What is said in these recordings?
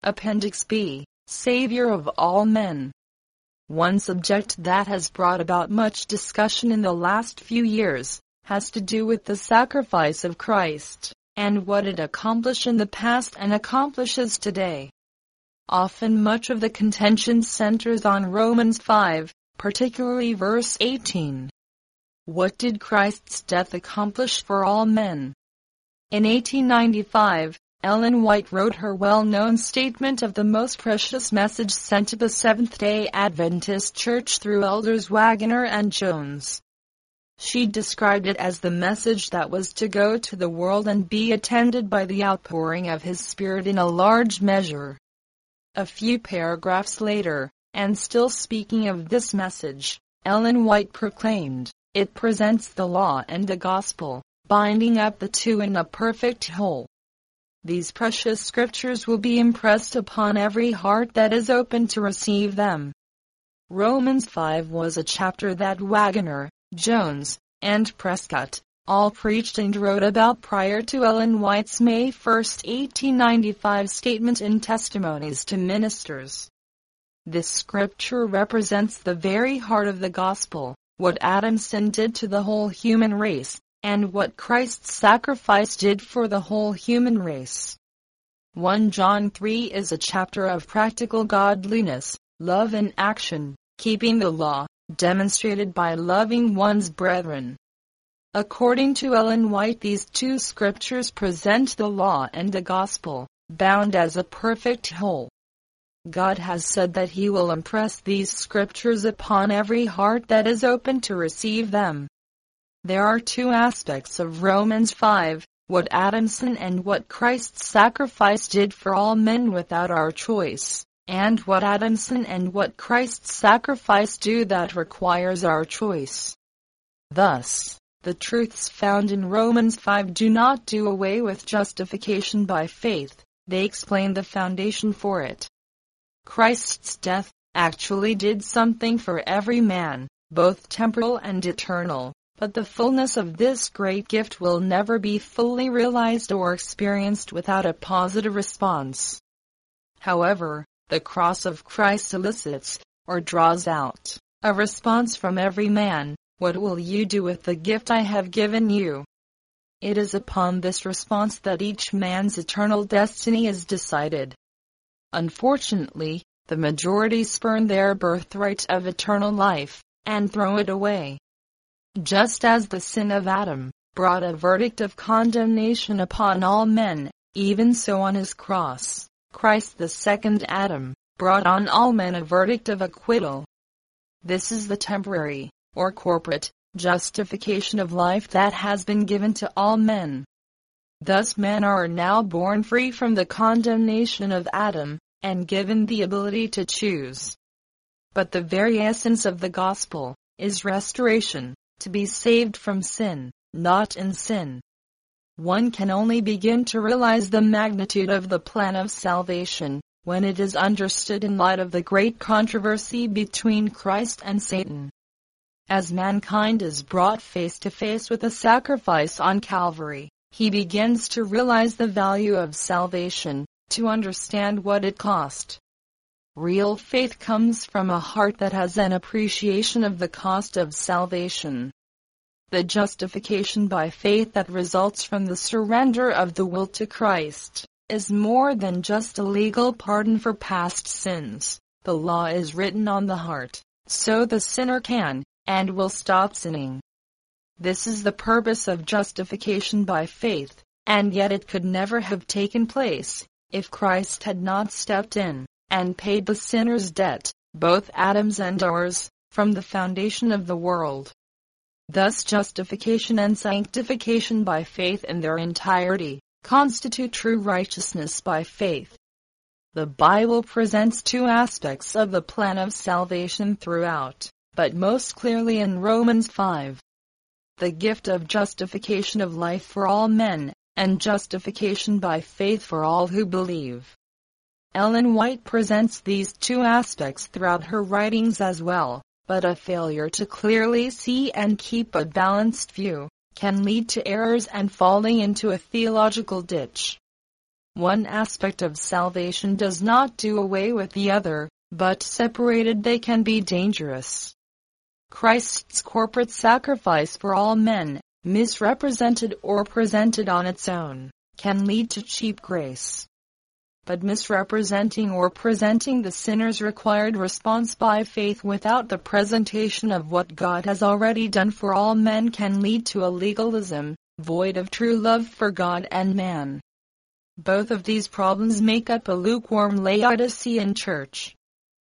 Appendix B, Savior of all men. One subject that has brought about much discussion in the last few years has to do with the sacrifice of Christ, and what it accomplished in the past and accomplishes today. Often much of the contention centers on Romans 5, particularly verse 18. What did Christ's death accomplish for all men? In 1895, Ellen White wrote her well-known statement of the most precious message sent to the Seventh-day Adventist Church through Elders Waggoner and Jones. She described it as the message that was to go to the world and be attended by the outpouring of His Spirit in a large measure. A few paragraphs later, and still speaking of this message, Ellen White proclaimed, "It presents the law and the gospel, binding up the two in a perfect whole." These precious scriptures will be impressed upon every heart that is open to receive them. Romans 5 was a chapter that Waggoner, Jones, and Prescott all preached and wrote about prior to Ellen White's May 1, 1895 statement in Testimonies to Ministers. This scripture represents the very heart of the gospel, what Adam's sin did to the whole human race, and what Christ's sacrifice did for the whole human race. 1 John 3 is a chapter of practical godliness, love in action, keeping the law, demonstrated by loving one's brethren. According to Ellen White, these two scriptures present the law and the gospel, bound as a perfect whole. God has said that He will impress these scriptures upon every heart that is open to receive them. There are two aspects of Romans 5, what Adam's sin and what Christ's sacrifice did for all men without our choice, and what Adam's sin and what Christ's sacrifice do that requires our choice. Thus, the truths found in Romans 5 do not do away with justification by faith, they explain the foundation for it. Christ's death actually did something for every man, both temporal and eternal. But the fullness of this great gift will never be fully realized or experienced without a positive response. However, the cross of Christ elicits, or draws out, a response from every man. What will you do with the gift I have given you? It is upon this response that each man's eternal destiny is decided. Unfortunately, the majority spurn their birthright of eternal life, and throw it away. Just as the sin of Adam brought a verdict of condemnation upon all men, even so on His cross, Christ the second Adam, brought on all men a verdict of acquittal. This is the temporary, or corporate, justification of life that has been given to all men. Thus men are now born free from the condemnation of Adam, and given the ability to choose. But the very essence of the gospel is restoration, to be saved from sin, not in sin. One can only begin to realize the magnitude of the plan of salvation when it is understood in light of the great controversy between Christ and Satan. As mankind is brought face to face with a sacrifice on Calvary, he begins to realize the value of salvation, to understand what it cost. Real faith comes from a heart that has an appreciation of the cost of salvation. The justification by faith that results from the surrender of the will to Christ is more than just a legal pardon for past sins. The law is written on the heart, so the sinner can and will stop sinning. This is the purpose of justification by faith, and yet it could never have taken place if Christ had not stepped in and paid the sinner's debt, both Adam's and ours, from the foundation of the world. Thus justification and sanctification by faith in their entirety constitute true righteousness by faith. The Bible presents two aspects of the plan of salvation throughout, but most clearly in Romans 5. The gift of justification of life for all men, and justification by faith for all who believe. Ellen White presents these two aspects throughout her writings as well, but a failure to clearly see and keep a balanced view can lead to errors and falling into a theological ditch. One aspect of salvation does not do away with the other, but separated they can be dangerous. Christ's corporate sacrifice for all men, misrepresented or presented on its own, can lead to cheap grace. But misrepresenting or presenting the sinner's required response by faith without the presentation of what God has already done for all men can lead to a legalism, void of true love for God and man. Both of these problems make up a lukewarm Laodicean church.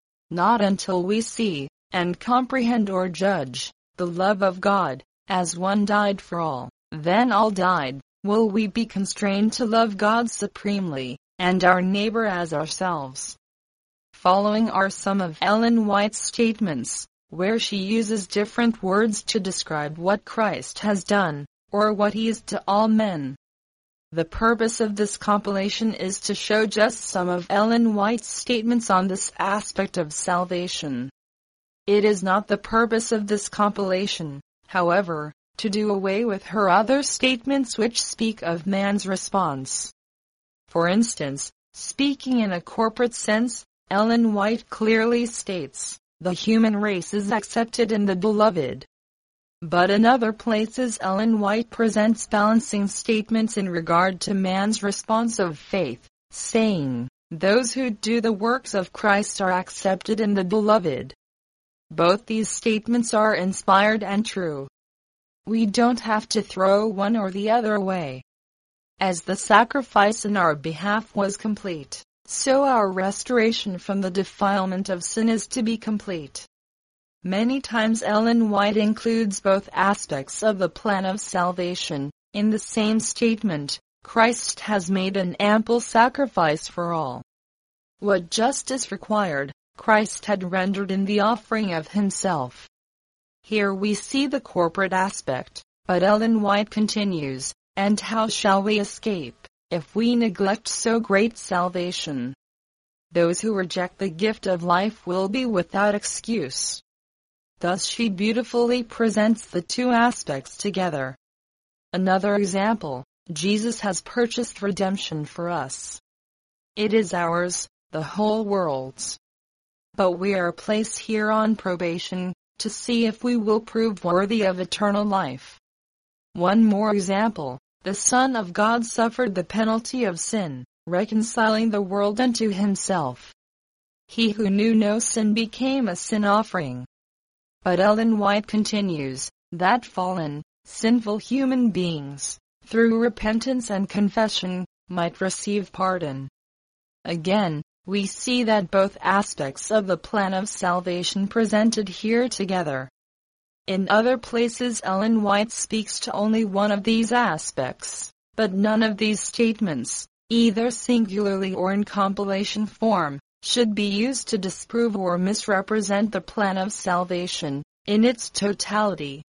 Not until we see, and comprehend or judge, the love of God, as one died for all, then all died, will we be constrained to love God supremely, and our neighbor as ourselves. Following are some of Ellen White's statements, where she uses different words to describe what Christ has done, or what he is to all men. The purpose of this compilation is to show just some of Ellen White's statements on this aspect of salvation. It is not the purpose of this compilation, however, to do away with her other statements which speak of man's response. For instance, speaking in a corporate sense, Ellen White clearly states, the human race is accepted in the Beloved. But in other places Ellen White presents balancing statements in regard to man's response of faith, saying, those who do the works of Christ are accepted in the Beloved. Both these statements are inspired and true. We don't have to throw one or the other away. As the sacrifice in our behalf was complete, so our restoration from the defilement of sin is to be complete. Many times Ellen White includes both aspects of the plan of salvation. In the same statement, Christ has made an ample sacrifice for all. What justice required, Christ had rendered in the offering of himself. Here we see the corporate aspect, but Ellen White continues, and how shall we escape, if we neglect so great salvation? Those who reject the gift of life will be without excuse. Thus she beautifully presents the two aspects together. Another example, Jesus has purchased redemption for us. It is ours, the whole world's. But we are placed here on probation, to see if we will prove worthy of eternal life. One more example, the Son of God suffered the penalty of sin, reconciling the world unto himself. He who knew no sin became a sin offering. But Ellen White continues, that fallen, sinful human beings, through repentance and confession, might receive pardon. Again, we see that both aspects of the plan of salvation presented here together. In other places Ellen White speaks to only one of these aspects, but none of these statements, either singularly or in compilation form, should be used to disprove or misrepresent the plan of salvation, in its totality.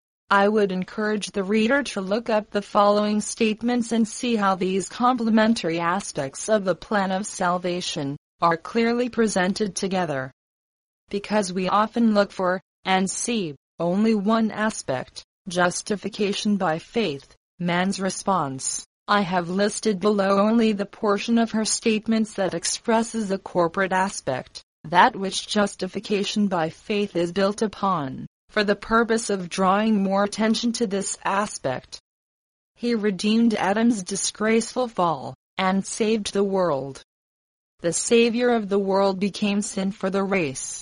I would encourage the reader to look up the following statements and see how these complementary aspects of the plan of salvation are clearly presented together. Because we often look for, and see, only one aspect, justification by faith, man's response, I have listed below only the portion of her statements that expresses a corporate aspect, that which justification by faith is built upon, for the purpose of drawing more attention to this aspect. He redeemed Adam's disgraceful fall, and saved the world. The Savior of the world became sin for the race.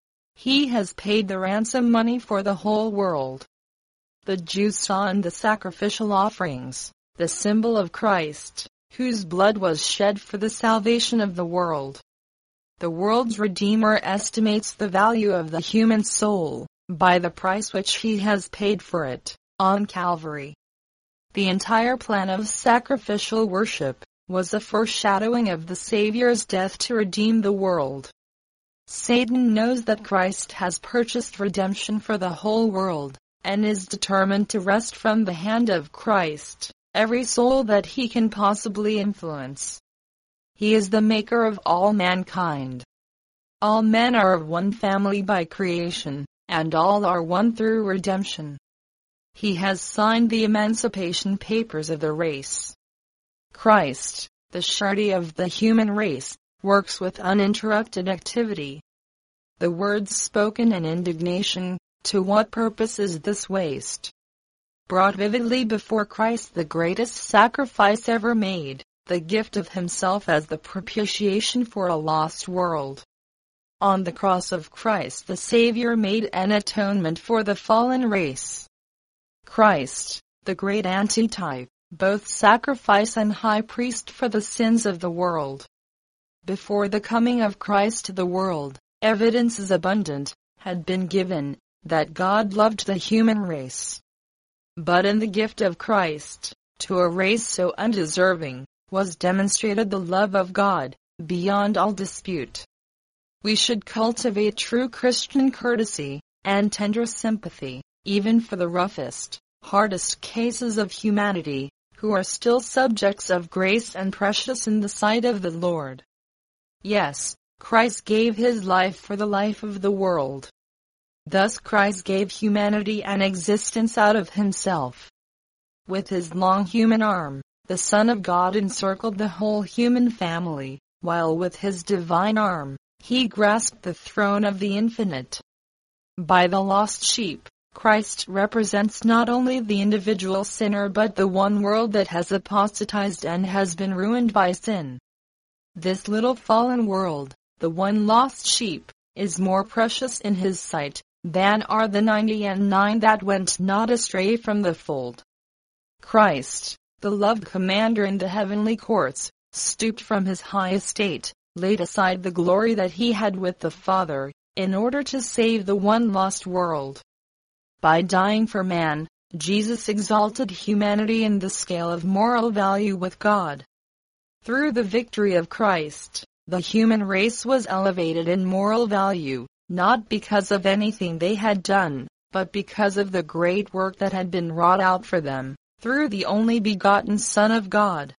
He has paid the ransom money for the whole world. The Jews saw in the sacrificial offerings, the symbol of Christ, whose blood was shed for the salvation of the world. The world's Redeemer estimates the value of the human soul, by the price which he has paid for it, on Calvary. The entire plan of sacrificial worship was a foreshadowing of the Savior's death to redeem the world. Satan knows that Christ has purchased redemption for the whole world, and is determined to wrest from the hand of Christ every soul that he can possibly influence. He is the maker of all mankind. All men are of one family by creation, and all are one through redemption. He has signed the emancipation papers of the race. Christ, the surety of the human race, works with uninterrupted activity. The words spoken in indignation, "To what purpose is this waste?" brought vividly before Christ the greatest sacrifice ever made, the gift of himself as the propitiation for a lost world. On the cross of Christ the Savior made an atonement for the fallen race. Christ, the great antitype, both sacrifice and high priest for the sins of the world. Before the coming of Christ to the world, evidences abundant had been given that God loved the human race. But in the gift of Christ, to a race so undeserving, was demonstrated the love of God, beyond all dispute. We should cultivate true Christian courtesy and tender sympathy, even for the roughest, hardest cases of humanity, who are still subjects of grace and precious in the sight of the Lord. Yes, Christ gave his life for the life of the world. Thus Christ gave humanity an existence out of himself. With his long human arm, the Son of God encircled the whole human family, while with his divine arm, he grasped the throne of the infinite. By the lost sheep, Christ represents not only the individual sinner but the one world that has apostatized and has been ruined by sin. This little fallen world, the one lost sheep, is more precious in his sight than are the 99 that went not astray from the fold. Christ, the loved commander in the heavenly courts, stooped from his high estate, laid aside the glory that he had with the Father, in order to save the one lost world. By dying for man, Jesus exalted humanity in the scale of moral value with God. Through the victory of Christ, the human race was elevated in moral value, not because of anything they had done, but because of the great work that had been wrought out for them, through the only begotten Son of God.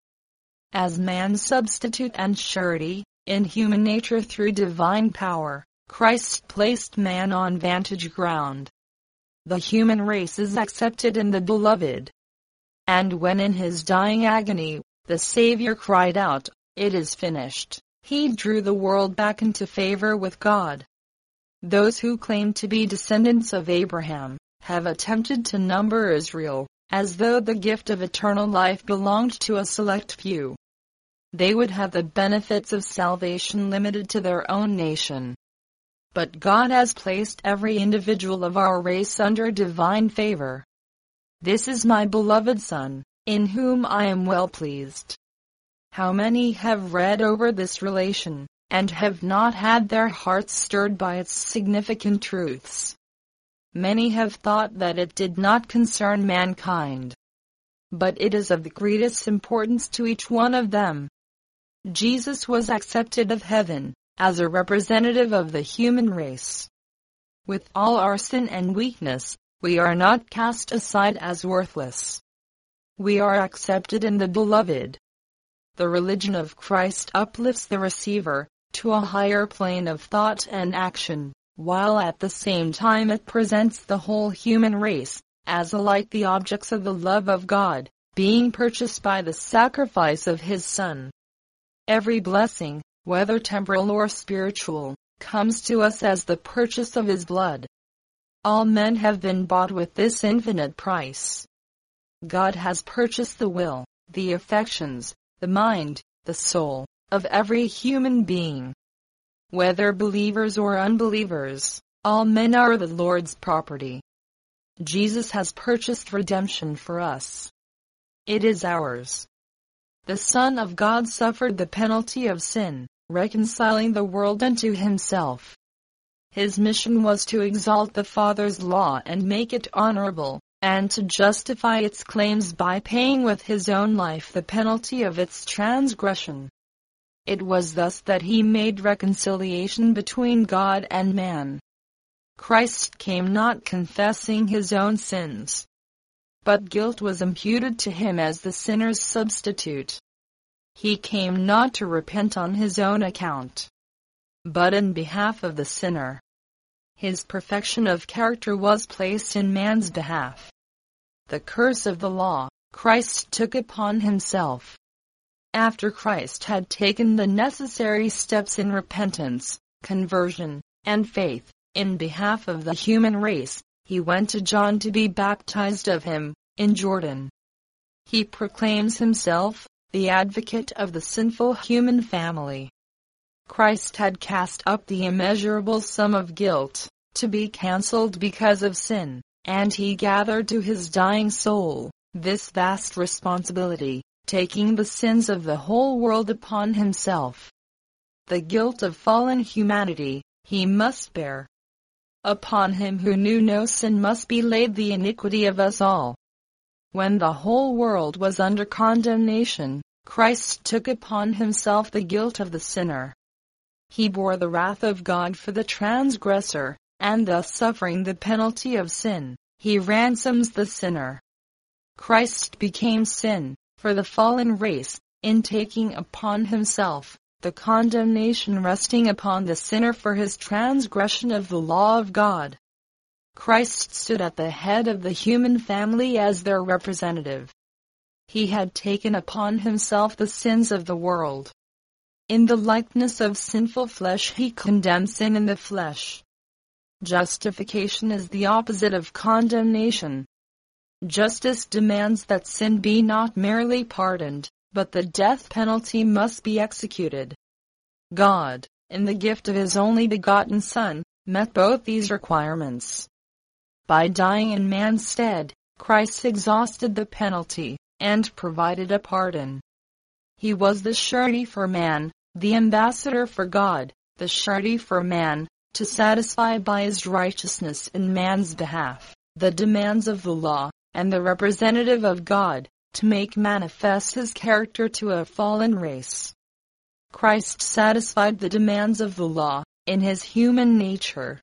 As man's substitute and surety, in human nature through divine power, Christ placed man on vantage ground. The human race is accepted in the Beloved. And when in his dying agony, the Savior cried out, "It is finished," he drew the world back into favor with God. Those who claim to be descendants of Abraham have attempted to number Israel, as though the gift of eternal life belonged to a select few. They would have the benefits of salvation limited to their own nation. But God has placed every individual of our race under divine favor. "This is my beloved Son, in whom I am well pleased." How many have read over this relation, and have not had their hearts stirred by its significant truths? Many have thought that it did not concern mankind. But it is of the greatest importance to each one of them. Jesus was accepted of heaven, as a representative of the human race. With all our sin and weakness, we are not cast aside as worthless. We are accepted in the Beloved. The religion of Christ uplifts the receiver to a higher plane of thought and action, while at the same time it presents the whole human race as alike the objects of the love of God, being purchased by the sacrifice of his Son. Every blessing, whether temporal or spiritual, comes to us as the purchase of his blood. All men have been bought with this infinite price. God has purchased the will, the affections, the mind, the soul, of every human being. Whether believers or unbelievers, all men are the Lord's property. Jesus has purchased redemption for us. It is ours. The Son of God suffered the penalty of sin, reconciling the world unto himself. His mission was to exalt the Father's law and make it honorable, and to justify its claims by paying with his own life the penalty of its transgression. It was thus that he made reconciliation between God and man. Christ came not confessing his own sins, but guilt was imputed to him as the sinner's substitute. He came not to repent on his own account, but in behalf of the sinner. His perfection of character was placed in man's behalf. The curse of the law, Christ took upon himself. After Christ had taken the necessary steps in repentance, conversion, and faith, in behalf of the human race, he went to John to be baptized of him, in Jordan. He proclaims himself the advocate of the sinful human family. Christ had cast up the immeasurable sum of guilt, to be cancelled because of sin, and he gathered to his dying soul this vast responsibility, taking the sins of the whole world upon himself. The guilt of fallen humanity he must bear. Upon him who knew no sin must be laid the iniquity of us all. When the whole world was under condemnation, Christ took upon himself the guilt of the sinner. He bore the wrath of God for the transgressor, and thus suffering the penalty of sin, he ransoms the sinner. Christ became sin for the fallen race, in taking upon himself the condemnation resting upon the sinner for his transgression of the law of God. Christ stood at the head of the human family as their representative. He had taken upon himself the sins of the world. In the likeness of sinful flesh he condemned sin in the flesh. Justification is the opposite of condemnation. Justice demands that sin be not merely pardoned, but the death penalty must be executed. God, in the gift of his only begotten Son, met both these requirements. By dying in man's stead, Christ exhausted the penalty, and provided a pardon. He was the surety for man, the ambassador for God, the surety for man, to satisfy by his righteousness in man's behalf the demands of the law, and the representative of God, to make manifest his character to a fallen race. Christ satisfied the demands of the law, in his human nature,